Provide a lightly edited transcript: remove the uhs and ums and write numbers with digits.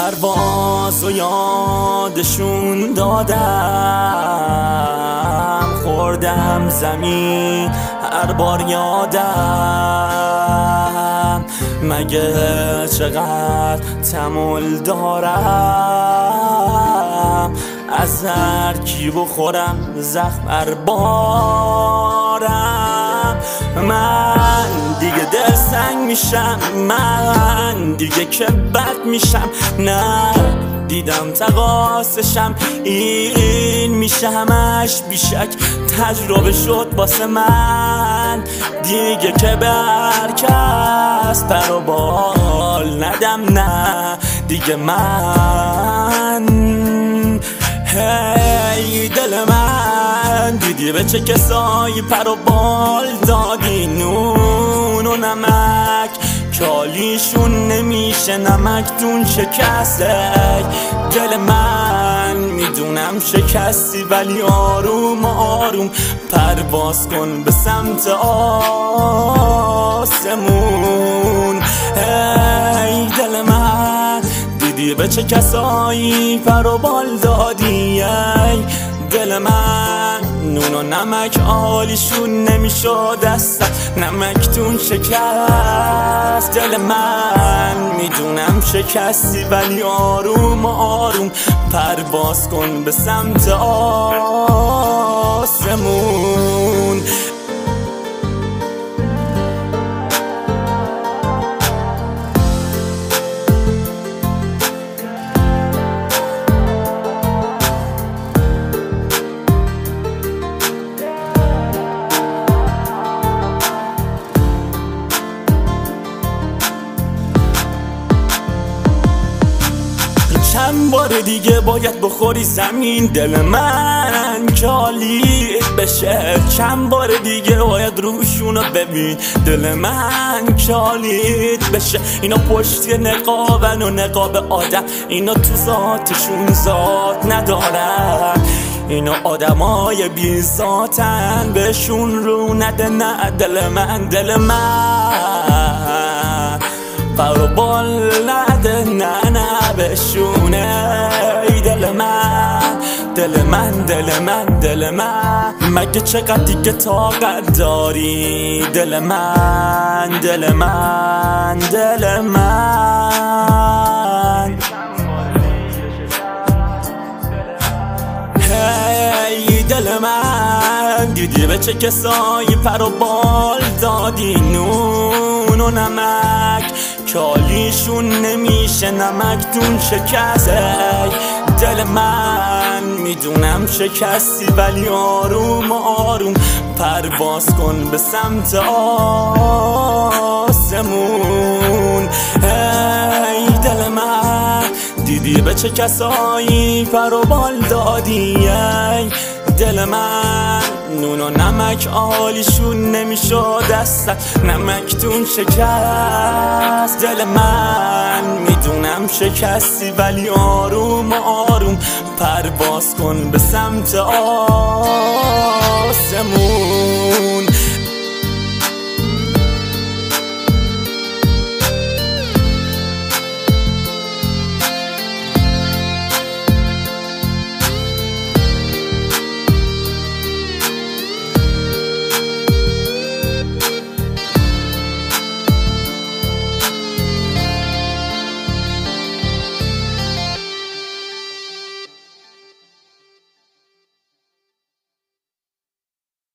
پرواز و یادشون دادم، خوردم زمین هر بار یادم، مگه چقدر تمل دارم، از هر کی بخورم زخم بر بارم. من دیگه دلسنگ میشم، من دیگه که بد میشم، نه دیدم تقاسشم این میشه همش بیشک تجربه شد واسه من، دیگه که بر کس پر و بال ندم، نه دیگه من. هی دل من دیدی به چه کسایی پر و بال دادی، نون و نمک کالیشون نمیشه نمکتون شکسته. دل من میدونم شکستی ولی آروم آروم پرواز کن به سمت آسمون. ای دل من دیدی به چه کسایی پر و بال دادی، ای دل من نون و نمک آلیشون نمیشد دستم نمکتون شکست. دل من میدونم شکستی ولی آروم آروم پرواز کن به سمت آسمون. چند بار دیگه باید بخوری زمین، دل من کالیت بشه، چند بار دیگه باید روشونو ببین، دل من کالیت بشه. اینا پشت نقابن و نقاب آدم، اینا تو ذاتشون ذات ندارن، اینا آدمای بی ذاتن بهشون رو نده، نه دل من، دل من پر و بال نده، نه نه بهشونه. ای دل من، دل من، دل من، دل من، مگه چقدر دیگه طاقت داری، دل من، دل من، دل من. هی دل من دیدی به چه کسایی پر و بال دادی، نون و نمک کالیشون نمیشه نمکتون شکسته. دل من میدونم شکستی ولی آروم آروم پرواز کن به سمت آسمون. ای دل من دیدی به چه کسایی پر و بال دادی، ای دل من نون و نمک آلیشون نمیشد دستت نمکتون شکست. دل من میدونم شکستی ولی آروم آروم پرواز کن به سمت آسمون.